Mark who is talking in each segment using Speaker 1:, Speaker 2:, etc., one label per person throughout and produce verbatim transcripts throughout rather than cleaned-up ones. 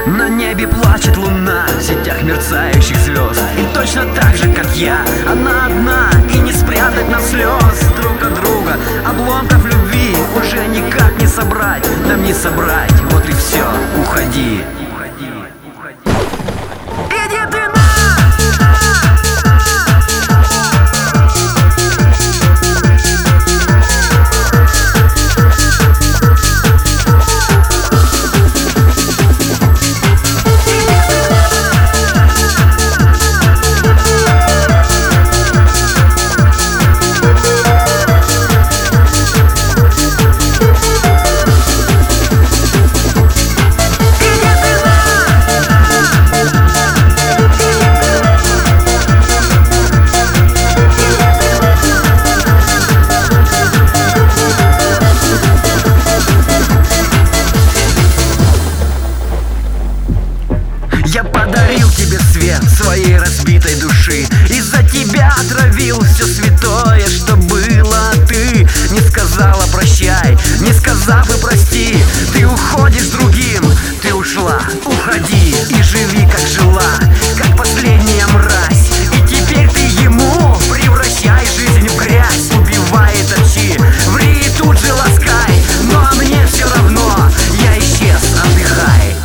Speaker 1: На небе плачет луна в сетях мерцающих звезд. И точно так же, как я, она одна, и не спрятать нам слез друг от друга. Обломков любви уже никак не собрать, нам не собрать, вот и все, уходи. Иди ты на! Я подарил тебе свет своей разбитой души, из-за тебя отравил все святое, что было. Ты не сказала прощай, не сказав и прости. Ты уходишь с другим, ты ушла, уходи и живи как жила, как последняя мразь. И теперь ты ему превращай жизнь в грязь, убивай и точи, ври и тут же ласкай. Но мне все равно, я исчез, отдыхай.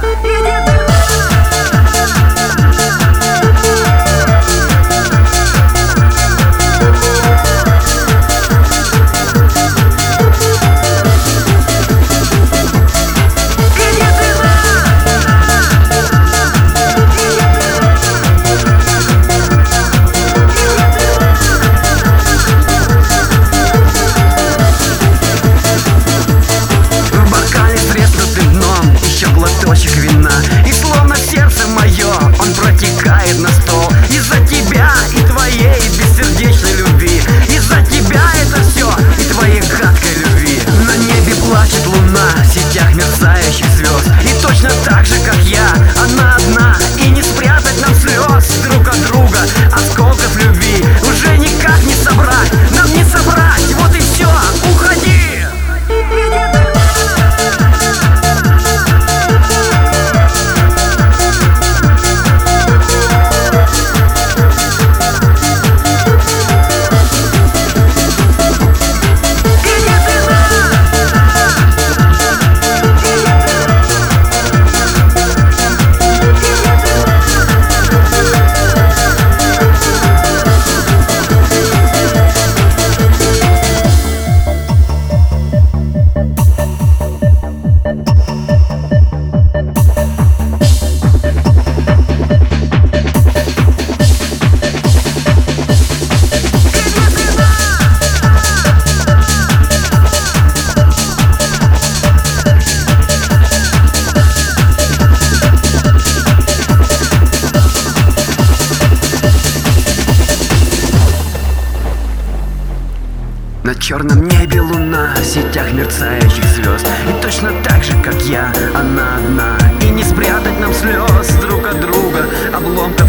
Speaker 1: Глоточек вина, и словно сердце мое он протекает на стол. Из-за тебя и твоей бессердечной любви, из-за тебя это все и твоей гадкой любви. На небе плачет луна в сетях мерцающих звезд. И точно так же, как я, она одна, и не спрятать нам слез друг от друга. Осколков любви уже никак не собрать, нам не собрать, вот и все, уходи. На черном небе луна в сетях мерцающих звезд. И точно так же, как я, она одна, и не спрятать нам слез друг от друга. Обломков